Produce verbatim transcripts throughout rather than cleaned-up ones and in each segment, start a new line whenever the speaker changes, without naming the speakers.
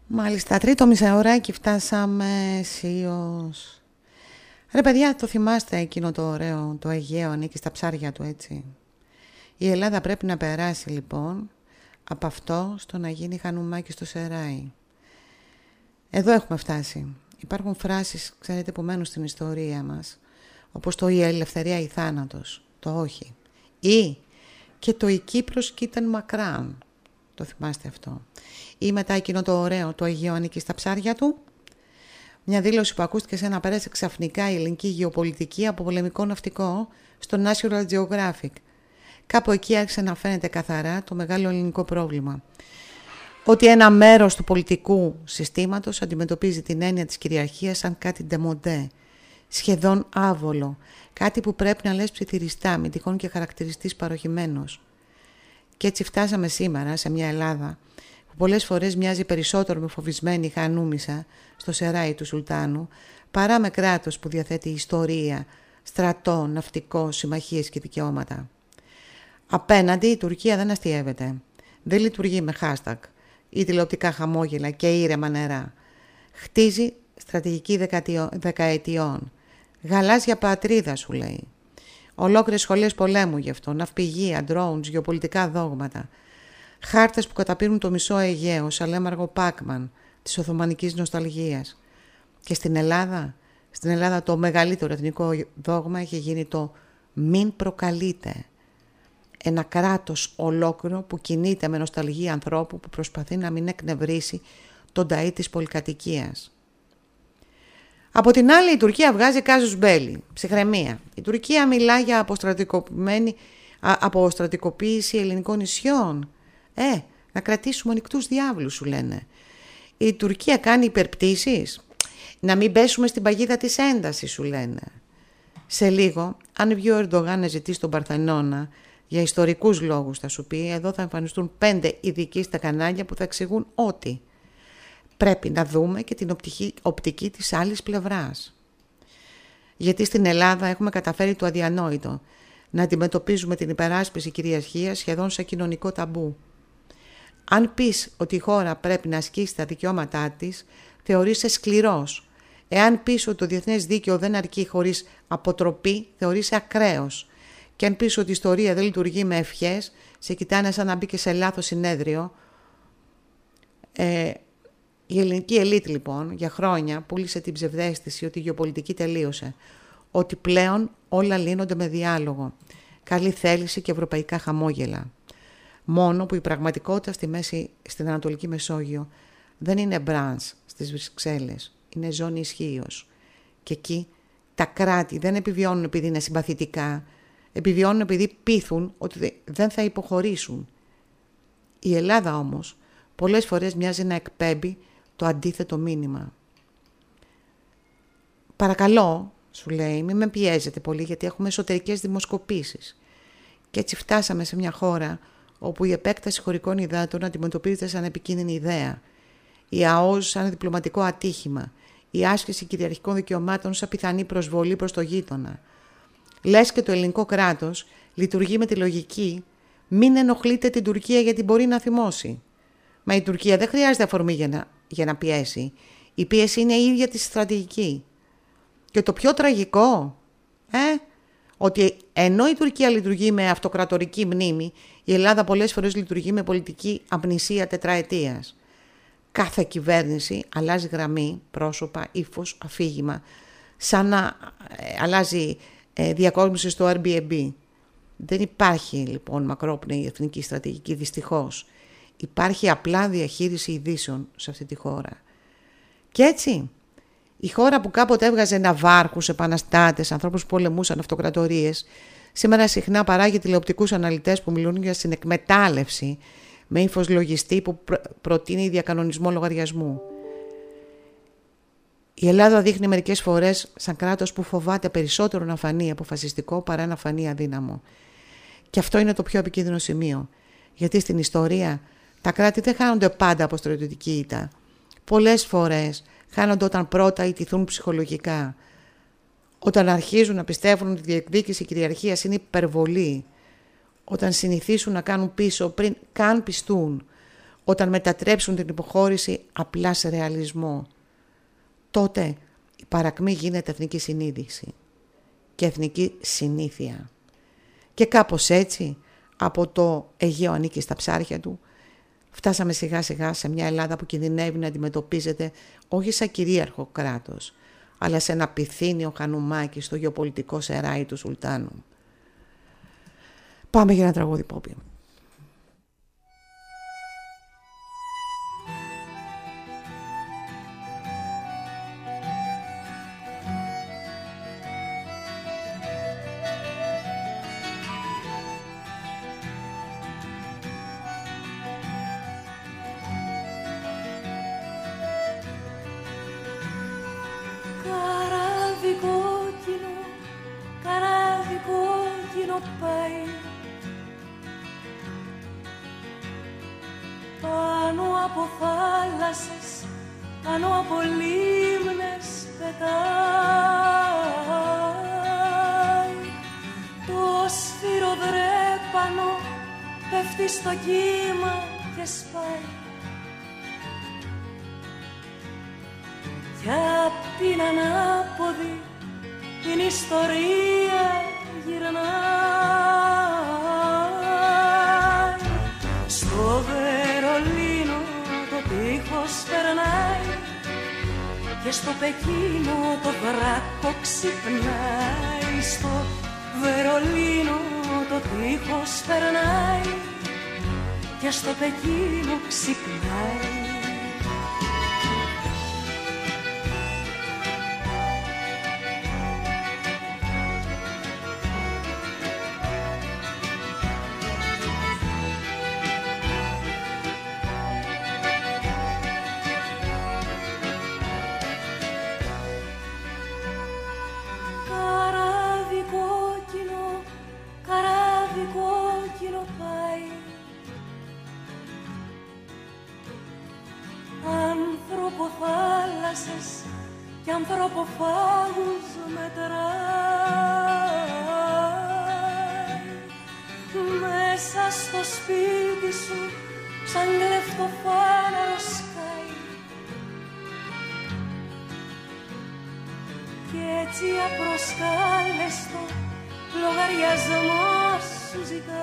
Μάλιστα, τρίτο μισάωράκι φτάσαμε σίως. Ρε παιδιά, το θυμάστε εκείνο το ωραίο, το Αιγαίο ανήκει στα ψάρια του, έτσι. Η Ελλάδα πρέπει να περάσει λοιπόν από αυτό στο να γίνει χανουμάκι στο Σεράι. Εδώ έχουμε φτάσει. Υπάρχουν φράσεις, ξέρετε, που μένουν στην ιστορία μας, όπως το «η ελευθερία ή θάνατος», το «όχι». Ή και το «η Κύπρος κι ήταν μακράν». Το θυμάστε αυτό. Ή μετά εκείνο το ωραίο, το Αιγαίο ανήκει στα ψάρια του. Μια δήλωση που ακούστηκε σαν να πέρασε ξαφνικά η ελληνική γεωπολιτική από πολεμικό ναυτικό στο National Geographic. Κάπου εκεί άρχισε να φαίνεται καθαρά το μεγάλο ελληνικό πρόβλημα. Ότι ένα μέρος του πολιτικού συστήματος αντιμετωπίζει την έννοια της κυριαρχίας σαν κάτι ντεμοντέ, σχεδόν άβολο, κάτι που πρέπει να λες ψιθυριστά, μη τυχόν και χαρακτηριστής παροχημένος. Και έτσι φτάσαμε σήμερα σε μια Ελλάδα που πολλές φορές μοιάζει περισσότερο με φοβισμένη χανούμισσα στο Σεράι του Σουλτάνου παρά με κράτος που διαθέτει ιστορία, στρατό, ναυτικό, συμμαχίες και δικαιώματα. Απέναντι η Τουρκία δεν αστιεύεται. Δεν λειτουργεί με hashtag ή τηλεοπτικά χαμόγελα και ήρεμα νερά. Χτίζει στρατηγική δεκαετιών. Γαλάζια πατρίδα σου λέει. Ολόκληρες σχολές πολέμου γι' αυτό, ναυπηγεία, drones, γεωπολιτικά δόγματα. Χάρτες που καταπίνουν το μισό Αιγαίο, Σαλέμαργο Πάκμαν, της Οθωμανικής νοσταλγίας. Και στην Ελλάδα, στην Ελλάδα το μεγαλύτερο εθνικό δόγμα έχει γίνει το «μην προκαλείτε». Ένα κράτος ολόκληρο που κινείται με νοσταλγία ανθρώπου που προσπαθεί να μην εκνευρίσει τον ταΐ της πολυκατοικίας. Από την άλλη η Τουρκία βγάζει κάζους μπέλι, ψυχραιμία. Η Τουρκία μιλά για αποστρατικοποίηση ελληνικών νησιών. Ε, να κρατήσουμε ανοιχτούς διάβλους σου λένε. Η Τουρκία κάνει υπερπτήσεις. Να μην πέσουμε στην παγίδα της έντασης σου λένε. Σε λίγο, αν βγει ο Ερντογάν να ζητήσει τον Παρθενώνα, για ιστορικούς λόγους θα σου πει, εδώ θα εμφανιστούν πέντε ειδικοί στα κανάλια που θα εξηγούν ότι πρέπει να δούμε και την οπτική, οπτική της άλλης πλευράς. Γιατί στην Ελλάδα έχουμε καταφέρει το αδιανόητο, να αντιμετωπίζουμε την υπεράσπιση κυριαρχίας σχεδόν σε κοινωνικό ταμπού. Αν πεις ότι η χώρα πρέπει να ασκήσει τα δικαιώματά της, θεωρείσαι σκληρός. Εάν πεις ότι το διεθνές δίκαιο δεν αρκεί χωρίς αποτροπή, θεωρείσαι ακραίος. Και αν πεις ότι η ιστορία δεν λειτουργεί με ευχές, σε κοιτάνε σαν να μπήκε σε λάθος συνέδριο. Ε, η ελληνική ελίτ λοιπόν για χρόνια πούλησε την ψευδαίσθηση ότι η γεωπολιτική τελείωσε. Ότι πλέον όλα λύνονται με διάλογο, καλή θέληση και ευρωπαϊκά χαμόγελα. Μόνο που η πραγματικότητα στη μέση, στην Ανατολική Μεσόγειο δεν είναι μπρανς στις Βρυξέλλες, είναι ζώνη ισχύος. Και εκεί τα κράτη δεν επιβιώνουν επειδή είναι συμπαθητικά, επιβιώνουν επειδή πείθουν ότι δεν θα υποχωρήσουν. Η Ελλάδα όμως πολλές φορές μοιάζει να εκπέμπει το αντίθετο μήνυμα. Παρακαλώ, σου λέει, μην με πιέζετε πολύ γιατί έχουμε εσωτερικές δημοσκοπήσεις. Και έτσι φτάσαμε σε μια χώρα όπου η επέκταση χωρικών υδάτων αντιμετωπίζεται σαν επικίνδυνη ιδέα, η ΑΟΣ σαν διπλωματικό ατύχημα, η άσκηση κυριαρχικών δικαιωμάτων σαν πιθανή προσβολή προς το γείτονα. Λες και το ελληνικό κράτος λειτουργεί με τη λογική «μην ενοχλείτε την Τουρκία γιατί μπορεί να θυμώσει». Μα η Τουρκία δεν χρειάζεται αφορμή για να, για να πιέσει. Η πίεση είναι η ίδια της στρατηγική. Και το πιο τραγικό, ε, ότι ενώ η Τουρκία λειτουργεί με αυτοκρατορική μνήμη, η Ελλάδα πολλές φορές λειτουργεί με πολιτική αμνησία τετραετίας. Κάθε κυβέρνηση αλλάζει γραμμή, πρόσωπα, ύφος, αφήγημα, σαν να ε, αλλάζει ε, διακόσμηση στο Airbnb. Δεν υπάρχει λοιπόν μακρόπνοη εθνική στρατηγική, δυστυχώς. Υπάρχει απλά διαχείριση ειδήσεων σε αυτή τη χώρα. Και έτσι, η χώρα που κάποτε έβγαζε ναυάρχους, επαναστάτες, ανθρώπους που πολεμούσαν αυτοκρατορίες, σήμερα συχνά παράγει τηλεοπτικούς αναλυτές που μιλούν για συνεκμετάλλευση με ύφος λογιστή που προ- προτείνει διακανονισμό λογαριασμού. Η Ελλάδα δείχνει μερικές φορές σαν κράτος που φοβάται περισσότερο να φανεί αποφασιστικό παρά να φανεί αδύναμο. Και αυτό είναι το πιο επικίνδυνο σημείο. Γιατί στην ιστορία τα κράτη δεν χάνονται πάντα από στρατιωτική ήττα. Πολλές φορές χάνονται όταν πρώτα ιτηθούν ψυχολογικά. Όταν αρχίζουν να πιστεύουν ότι η διεκδίκηση κυριαρχίας είναι υπερβολή. Όταν συνηθίσουν να κάνουν πίσω πριν καν πιστούν. όταν μετατρέψουν την υποχώρηση απλά σε ρεαλισμό, τότε η παρακμή γίνεται εθνική συνείδηση και εθνική συνήθεια. Και κάπως έτσι, από το Αιγαίο ανήκει στα ψάρια του, φτάσαμε σιγά σιγά σε μια Ελλάδα που κινδυνεύει να αντιμετωπίζεται όχι σαν κυρίαρχο κράτος, αλλά σε ένα πυθύνιο χανουμάκι στο γεωπολιτικό σεράι του Σουλτάνου. Πάμε για ένα τραγούδι πόπι.
και ανθρωποφάγους μετράει. Μέσα στο σπίτι σου σαν κλεφτοφάναρο σκάει κι έτσι απροσκάλεστο λογαριασμό σου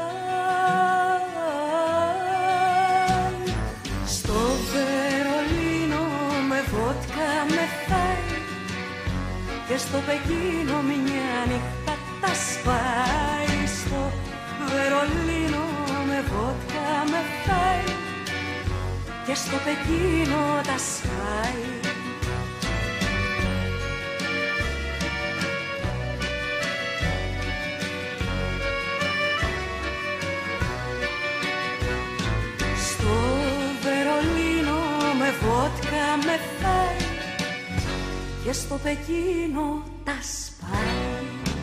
ζητάει. Στο Βερολίνο με βότκα με φάει και στο Πεκίνο μια νύχτα τα σπάει. Στο Βερολίνο με βότκα με φάει και στο Πεκίνο τα σπάει. Στο Βερολίνο με βότκα με φάει και στο Πεκίνο τα σπάει.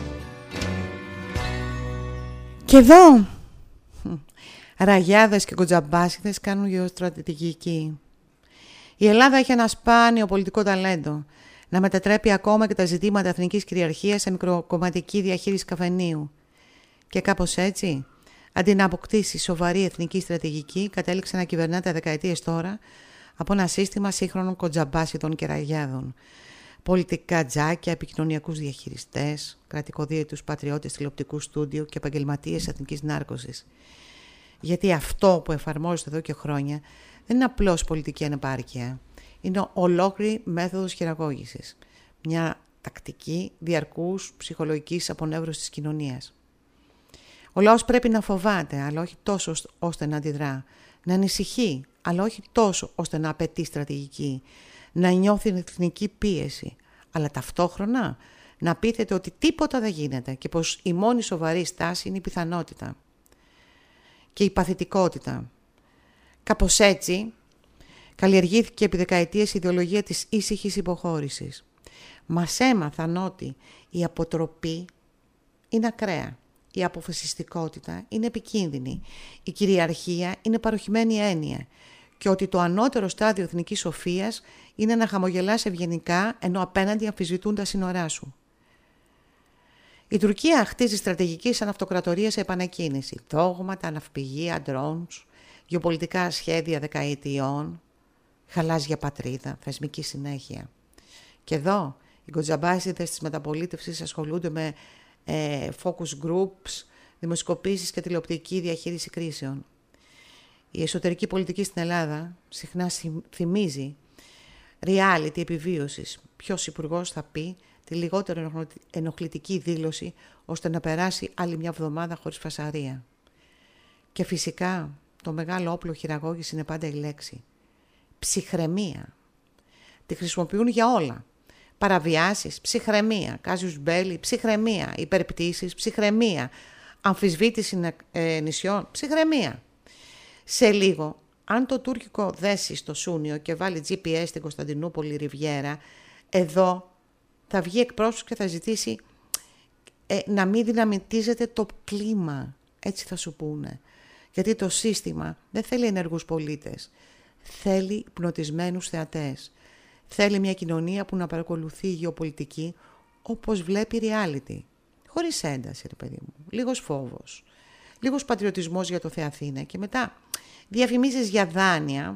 Και εδώ ραγιάδες και κοντζαμπάσιδες κάνουν γεωστρατηγική. Η Ελλάδα έχει ένα σπάνιο πολιτικό ταλέντο να μετατρέπει ακόμα και τα ζητήματα εθνικής κυριαρχίας σε μικροκομματική διαχείριση καφενείου. Και κάπως έτσι, αντί να αποκτήσει σοβαρή εθνική στρατηγική, κατέληξε να κυβερνάται δεκαετίες τώρα από ένα σύστημα σύγχρονων κοντζαμπάσιδων και ραγιάδων. Πολιτικά τζάκια, επικοινωνιακούς διαχειριστές, κρατικοδίαιτους πατριώτες τηλεοπτικού στούντιο και επαγγελματίες εθνικής νάρκωσης. Γιατί αυτό που εφαρμόζεται εδώ και χρόνια δεν είναι απλώς πολιτική ανεπάρκεια. Είναι ολόκληρη μέθοδος χειραγώγησης. Μια τακτική διαρκούς ψυχολογικής απονεύρωσης της κοινωνίας. Ο λαός πρέπει να φοβάται, αλλά όχι τόσο ώστε να αντιδρά. Να ανησυχεί, αλλά όχι τόσο ώστε να απαιτεί στρατηγική. Να νιώθει εθνική πίεση, αλλά ταυτόχρονα να πείθεται ότι τίποτα δεν γίνεται και πως η μόνη σοβαρή στάση είναι η πιθανότητα και η παθητικότητα. Κάπως έτσι καλλιεργήθηκε επί δεκαετίες η ιδεολογία της ήσυχης υποχώρησης. Μας έμαθαν ότι η αποτροπή είναι ακραία, η αποφασιστικότητα είναι επικίνδυνη, η κυριαρχία είναι παροχημένη έννοια και ότι το ανώτερο στάδιο εθνικής σοφίας είναι να χαμογελάς ευγενικά ενώ απέναντι αμφισβητούν τα σύνορά σου. Η Τουρκία χτίζει στρατηγική σαν αυτοκρατορία σε επανακίνηση. Δόγματα, ναυπηγεία, drones, γεωπολιτικά σχέδια δεκαετιών, χαλάζια πατρίδα, θεσμική συνέχεια. Και εδώ οι κοτζαμπάσιδες της μεταπολίτευσης ασχολούνται με ε, focus groups, δημοσκοπήσεις και τηλεοπτική διαχείριση κρίσεων. Η εσωτερική πολιτική στην Ελλάδα συχνά θυμίζει reality επιβίωσης. Ποιος υπουργός θα πει τη λιγότερο ενοχλητική δήλωση ώστε να περάσει άλλη μια εβδομάδα χωρίς φασαρία. Και φυσικά το μεγάλο όπλο χειραγώγης είναι πάντα η λέξη. Ψυχραιμία. Τη χρησιμοποιούν για όλα. Παραβιάσεις, ψυχραιμία. Κάζιους μπέλι, ψυχραιμία. Υπερπτήσεις, ψυχραιμία. Αμφισβήτηση ε, νησιών, ψυχραιμία. Σε λίγο, αν το τουρκικό δέσει στο Σούνιο και βάλει τζι πι ες στην Κωνσταντινούπολη Ριβιέρα, εδώ θα βγει εκπρόσωπος και θα ζητήσει ε, να μην δυναμητίζεται το κλίμα. Έτσι θα σου πούνε. Γιατί το σύστημα δεν θέλει ενεργούς πολίτες. Θέλει υπνοτισμένους θεατές. Θέλει μια κοινωνία που να παρακολουθεί η γεωπολιτική όπως βλέπει reality. Χωρίς ένταση, ρε παιδί μου. Λίγος φόβος. Λίγος πατριωτισμός για το Θεαθήνα. Και μετά διαφημίσεις για δάνεια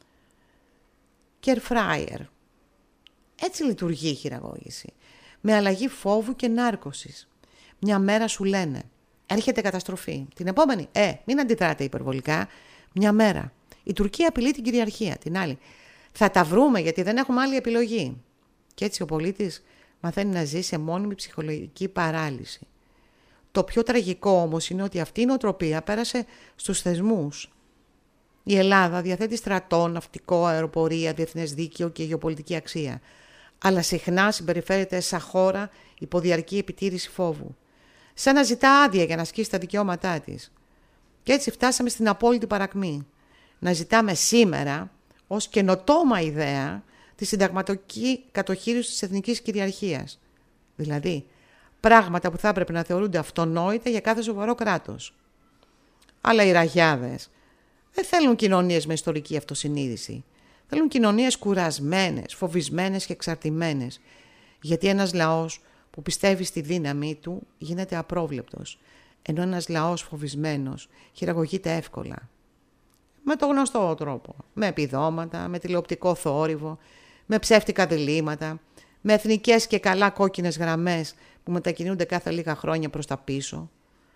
και air fryer. Έτσι λειτουργεί η χειραγώγηση. Με αλλαγή φόβου και νάρκωσης. Μια μέρα σου λένε έρχεται καταστροφή. Την επόμενη, ε, μην αντιδράτε υπερβολικά. Μια μέρα. Η Τουρκία απειλεί την κυριαρχία. Την άλλη, θα τα βρούμε γιατί δεν έχουμε άλλη επιλογή. Και έτσι ο πολίτης μαθαίνει να ζει σε μόνιμη ψυχολογική παράλυση. Το πιο τραγικό όμως είναι ότι αυτή η νοοτροπία πέρασε στους θεσμούς. Η Ελλάδα διαθέτει στρατό, ναυτικό, αεροπορία, διεθνές δίκαιο και γεωπολιτική αξία. Αλλά συχνά συμπεριφέρεται σαν χώρα υποδιαρκή επιτήρηση φόβου. Σαν να ζητά άδεια για να ασκήσει τα δικαιώματά της. Και έτσι φτάσαμε στην απόλυτη παρακμή. Να ζητάμε σήμερα ως καινοτόμα ιδέα τη συνταγματική κατοχήρωση της εθνικής κυριαρχίας. Δηλαδή, πράγματα που θα έπρεπε να θεωρούνται αυτονόητα για κάθε σοβαρό κράτος. Αλλά οι ραγιάδες δεν θέλουν κοινωνίες με ιστορική αυτοσυνείδηση. Θέλουν κοινωνίες κουρασμένες, φοβισμένες και εξαρτημένες. Γιατί ένας λαός που πιστεύει στη δύναμή του γίνεται απρόβλεπτος. Ενώ ένας λαός φοβισμένος χειραγωγείται εύκολα. Με το γνωστό τρόπο. Με επιδόματα, με τηλεοπτικό θόρυβο, με ψεύτικα διλήμματα, με εθνικές και καλά κόκκινες γραμμές που μετακινούνται κάθε λίγα χρόνια προς τα πίσω.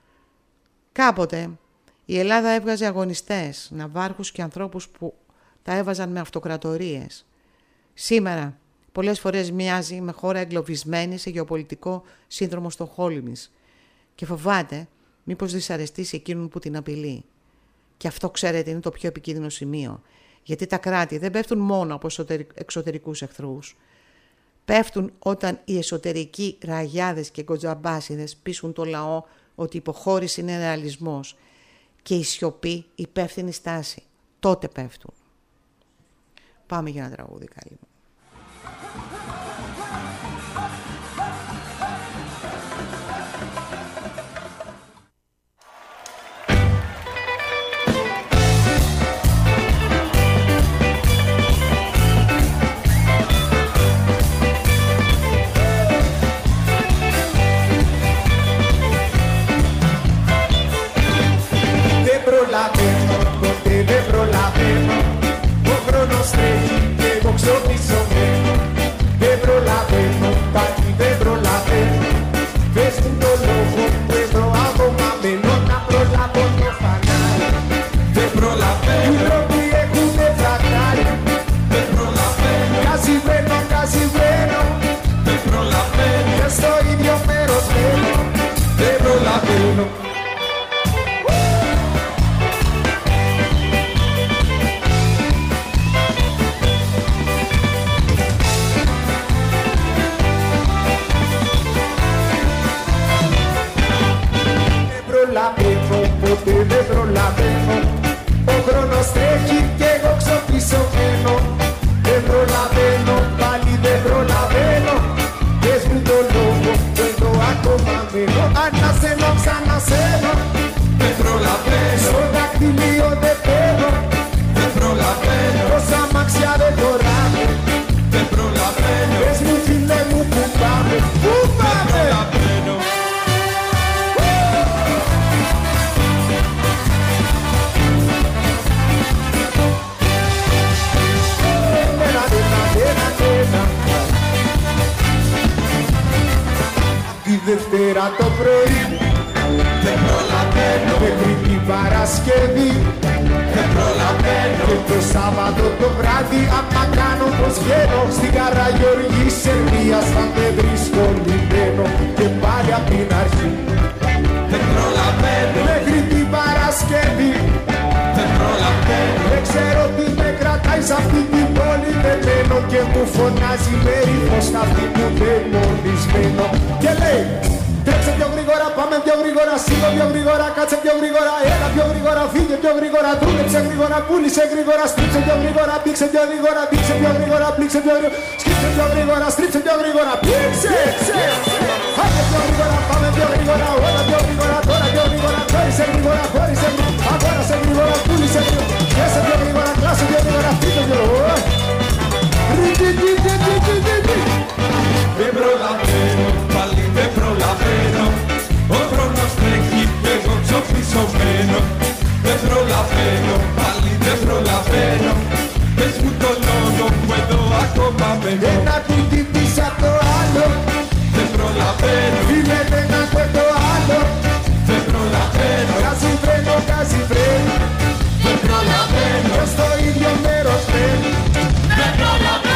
Κάποτε η Ελλάδα έβγαζε αγωνιστές, ναυάρχους και ανθρώπους που τα έβαζαν με αυτοκρατορίες. Σήμερα πολλές φορές μοιάζει με χώρα εγκλωβισμένη σε γεωπολιτικό σύνδρομο Στοκχόλμης και φοβάται μήπως δυσαρεστήσει εκείνον που την απειλεί. Και αυτό, ξέρετε, είναι το πιο επικίνδυνο σημείο. Γιατί τα κράτη δεν πέφτουν μόνο από εξωτερικούς εχθρούς. Πέφτουν όταν οι εσωτερικοί ραγιάδες και κοτζαμπάσιδες πείσουν το λαό ότι η υποχώρηση είναι ρεαλισμός και η σιωπή υπεύθυνη στάση. Τότε πέφτουν. Πάμε για ένα τραγούδι, καλή μου.
Ποτέ δεν προλαβαίνω, ο χρόνος τρέχει και εγώ ξοπνήσω. Δευτέρα το πρωί, δεν προλαβαίνω. Μέχρι την Παρασκευή, δεν προλαβαίνω. Και το Σάββατο το βράδυ, άμα κάνω πως βγαίνω, στην Καραγιοργή Σερβίας θα με βρίσκω λυμμένο. Και πάλι απ' την αρχή, δεν προλαβαίνω. Μέχρι την Παρασκευή, δεν προλαβαίνω. Δεν ξέρω τι με κρατάει σ' αυτή την πόλη, δεν μένω. Και μου φωνάζει με ύφος αυτή που δαιμονισμένο. Και λέει, τρέξε πιο γρήγορα, πάμε πιο γρήγορα, σίγω πιο γρήγορα, κάτσε πιο γρήγορα, έλα πιο γρήγορα, φύγε πιο γρήγορα, δούλεψε γρήγορα, πούλησε γρήγορα, στρίψε πιο γρήγορα, πήξε πιο γρήγορα, πήξε πιο γρήγορα, πλήξε πιο γρήγορα, σκύψε πιο γρήγορα, στρίψε πιο γρήγορα, πήξε! Πάμε πιο γρήγορα, πάμε πιο γρήγορα, όλα πιο γρήγορα, τώρα πιο γρήγορα, χώρισε γρήγορα, χώρισε γρήγορα, αγόρασε γρήγορα, πούλησε γρήγορα, πιάσε πιο γρήγορα, κλάσε πιο γρήγορα, φύγε πιο γρήγορα. Δεν προλαβαίνω, πάλι δεν προλαβαίνω. Ο χρόνος τρέχει και εγώ ξοφυσωμένο. Δεν προλαβαίνω, πάλι δεν προλαβαίνω. Πες μου το λόγο που εδώ ακόμα μένω. Ένα τούτη πίσω απ' το άλλο. Δεν προλαβαίνω, φίλε δεν ακούω το άλλο. Δεν προλαβαίνω, κάζει φρένο, κάζει φρένο. Δεν προλαβαίνω, και στο ίδιο μέρος μένω. Δεν προλαβαίνω.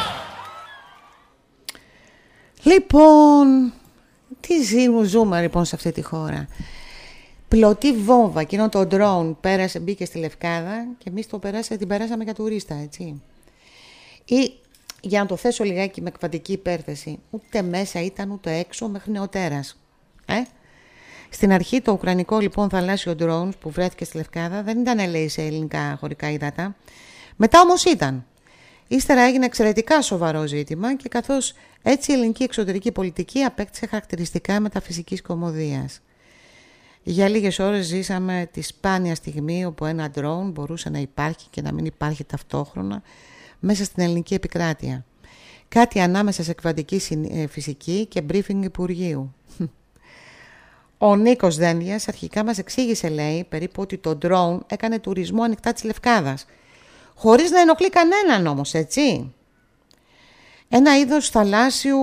Λοιπόν, τι ζήμου ζούμε λοιπόν σε αυτή τη χώρα. Πλωτή βόμβα, εκείνο το drone πέρασε, μπήκε στη Λευκάδα και εμείς το περάσε, την περάσαμε για τουρίστα, έτσι. Ή, για να το θέσω λιγάκι με εκφαντική υπέρθεση, ούτε μέσα ήταν ούτε έξω μέχρι νεοτέρας. Ε? Στην αρχή το ουκρανικό λοιπόν θαλάσσιο drone που βρέθηκε στη Λευκάδα δεν ήταν, λέει, σε ελληνικά χωρικά ύδατα. Μετά όμως ήταν. Ύστερα έγινε εξαιρετικά σοβαρό ζήτημα και καθώς έτσι η ελληνική εξωτερική πολιτική απέκτησε χαρακτηριστικά μεταφυσικής κωμωδίας. Για λίγες ώρες ζήσαμε τη σπάνια στιγμή όπου ένα ντρόουν μπορούσε να υπάρχει και να μην υπάρχει ταυτόχρονα μέσα στην ελληνική επικράτεια. Κάτι ανάμεσα σε εκβατική φυσική και briefing Υπουργείου. Ο Νίκος Δένδιας αρχικά μας εξήγησε, λέει, περίπου ότι το ντρόουν έκανε τουρισμό ανοιχτά της Λευκάδας. Χωρίς να ενοχλεί κανέναν όμως, έτσι. Ένα είδος θαλάσσιου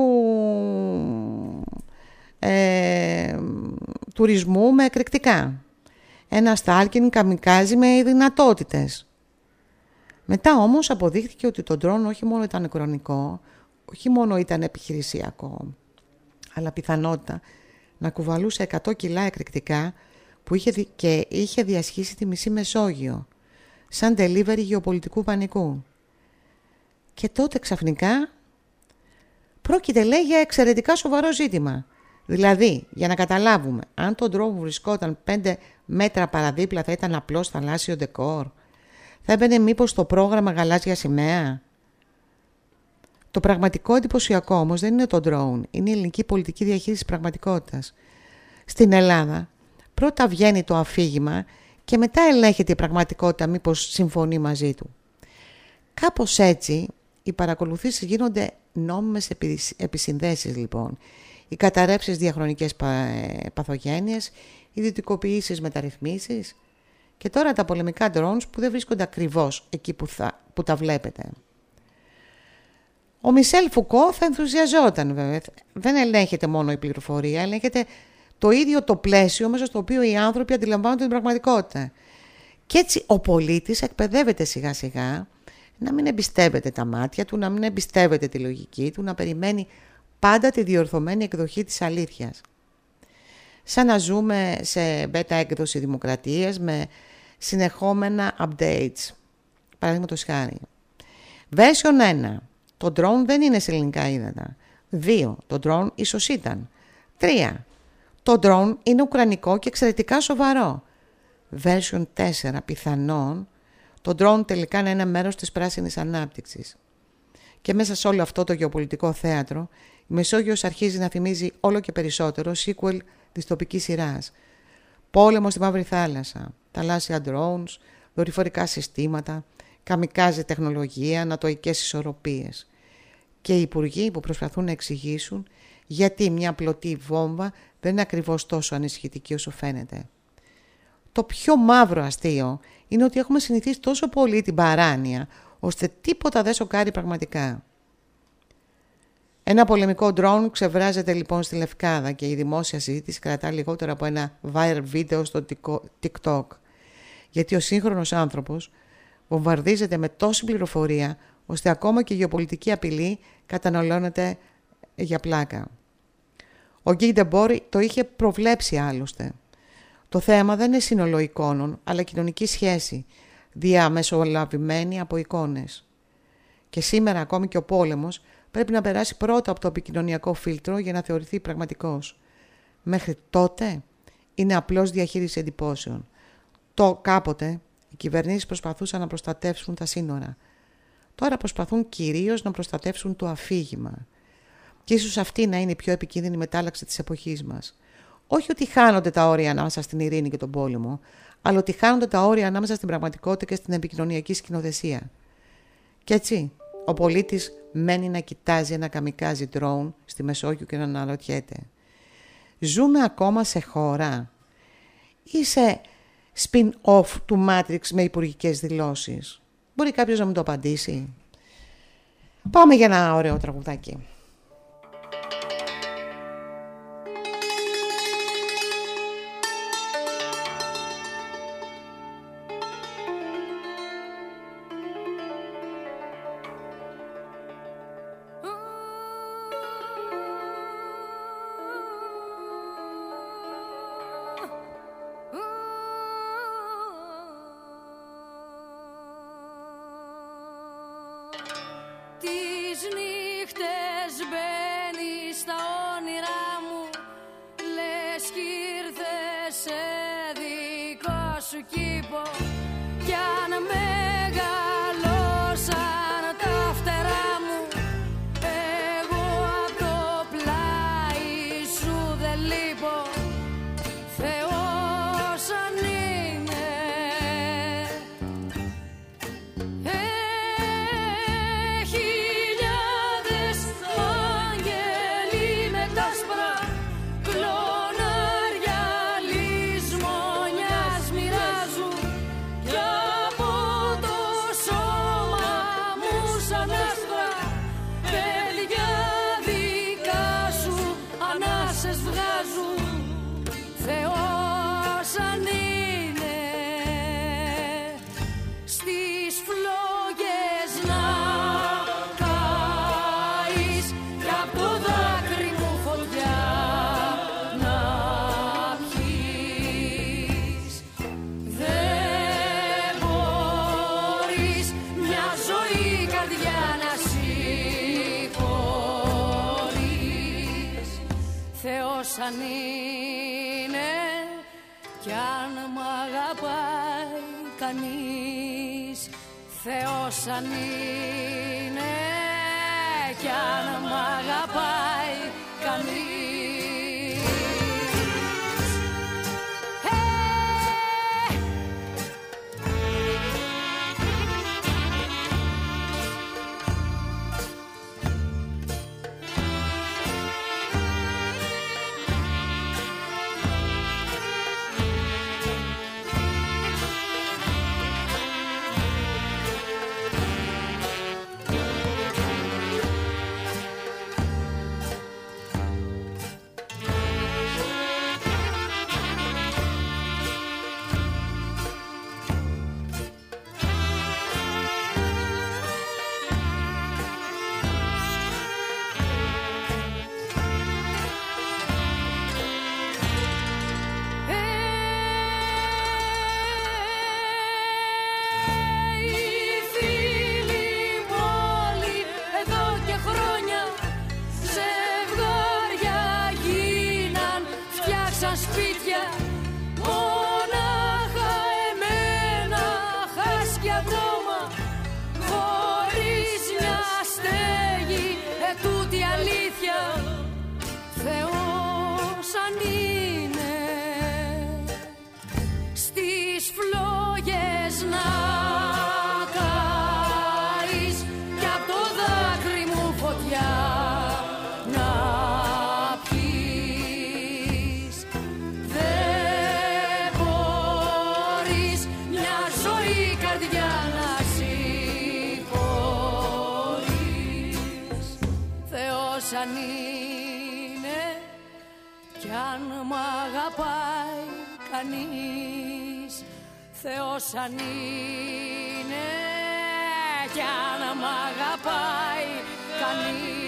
ε, τουρισμού με εκρηκτικά. Ένα στάλκινγκ καμικάζι με δυνατότητες. Μετά όμως αποδείχθηκε ότι το ντρόν όχι μόνο ήταν κρονικό, όχι μόνο ήταν επιχειρησιακό, αλλά πιθανότητα να κουβαλούσε εκατό κιλά εκρηκτικά που είχε δι... και είχε διασχίσει τη μισή Μεσόγειο, σαν delivery γεωπολιτικού πανικού. Και τότε ξαφνικά πρόκειται, λέει, για εξαιρετικά σοβαρό ζήτημα. Δηλαδή, για να καταλάβουμε, αν το ντρόουν βρισκόταν πέντε μέτρα παραδίπλα θα ήταν απλώς θαλάσσιο ντεκόρ. Θα έμπαινε μήπως στο πρόγραμμα γαλάζια σημαία. Το πραγματικό εντυπωσιακό όμως δεν είναι το ντρόουν, είναι η ελληνική πολιτική διαχείριση πραγματικότητας. Στην Ελλάδα πρώτα βγαίνει το αφήγημα και μετά ελέγχεται η πραγματικότητα μήπως συμφωνεί μαζί του. Κάπως έτσι οι παρακολουθήσεις γίνονται νόμιμες επισυνδέσεις λοιπόν. Οι καταρρεύσεις διαχρονικές παθογένειες, οι δυτικοποιήσεις μεταρρυθμίσεις και τώρα τα πολεμικά drones που δεν βρίσκονται ακριβώς εκεί που, θα, που τα βλέπετε. Ο Μισελ Φουκώ θα ενθουσιαζόταν βέβαια. Δεν ελέγχεται μόνο η πληροφορία, ελέγχεται το ίδιο το πλαίσιο μέσα στο οποίο οι άνθρωποι αντιλαμβάνονται την πραγματικότητα. Και έτσι ο πολίτης εκπαιδεύεται σιγά σιγά να μην εμπιστεύεται τα μάτια του, να μην εμπιστεύεται τη λογική του, να περιμένει πάντα τη διορθωμένη εκδοχή της αλήθειας. Σαν να ζούμε σε beta έκδοση δημοκρατίας με συνεχόμενα updates. Παραδείγματος χάρη. Version ένα. Το drone δεν είναι σε ελληνικά ύδατα. δύο. Το drone ίσως ήταν. τρία. Το drone είναι ουκρανικό και εξαιρετικά σοβαρό. Version τέσσερα. Πιθανόν το drone τελικά να είναι μέρος της πράσινης ανάπτυξης. Και μέσα σε όλο αυτό το γεωπολιτικό θέατρο, η Μεσόγειος αρχίζει να θυμίζει όλο και περισσότερο sequel δυστοπικής σειράς. Πόλεμο στη Μαύρη Θάλασσα, θαλάσσια drones, δορυφορικά συστήματα, καμικάζι τεχνολογία, ανατοικές ισορροπίες. Και οι υπουργοί που προσπαθούν να εξηγήσουν γιατί μια πλωτή βόμβα δεν είναι ακριβώς τόσο ανησυχητική όσο φαίνεται. Το πιο μαύρο αστείο είναι ότι έχουμε συνηθίσει τόσο πολύ την παράνοια, ώστε τίποτα δεν σοκάρει πραγματικά. Ένα πολεμικό drone ξεβράζεται λοιπόν στη Λευκάδα και η δημόσια συζήτηση κρατά λιγότερο από ένα viral βίντεο στο TikTok. Γιατί ο σύγχρονος άνθρωπος βομβαρδίζεται με τόση πληροφορία, ώστε ακόμα και η γεωπολιτική απειλή καταναλώνεται για πλάκα. Ο Γκί Ντεμπόρ το είχε προβλέψει άλλωστε. Το θέμα δεν είναι σύνολο εικόνων, αλλά κοινωνική σχέση, διαμεσολαβημένη από εικόνες. Και σήμερα ακόμη και ο πόλεμος πρέπει να περάσει πρώτα από το επικοινωνιακό φίλτρο για να θεωρηθεί πραγματικός. Μέχρι τότε είναι απλώς διαχείριση εντυπώσεων. Το κάποτε οι κυβερνήσεις προσπαθούσαν να προστατεύσουν τα σύνορα. Τώρα προσπαθούν κυρίως να προστατεύσουν το αφήγημα. Και ίσως αυτή να είναι η πιο επικίνδυνη μετάλλαξη της εποχής μας. Όχι ότι χάνονται τα όρια ανάμεσα στην ειρήνη και τον πόλεμο, αλλά ότι χάνονται τα όρια ανάμεσα στην πραγματικότητα και στην επικοινωνιακή σκηνοθεσία. Κι έτσι, ο πολίτης μένει να κοιτάζει ένα καμικάζι drone στη Μεσόγειο και να αναρωτιέται. Ζούμε ακόμα σε χώρα ή σε spin-off του Matrix με υπουργικές δηλώσεις? Μπορεί κάποιος να μου το απαντήσει? Πάμε για ένα ωραίο τραγουδάκι.
Αν είναι κι αν μ' αγαπάει κανείς, Θεός αν είναι κι αν μ' αγαπάει κανείς. αν είναι κι αν μ' αγαπάει κανείς, Θεός αν είναι κι αν μ' αγαπάει κανείς.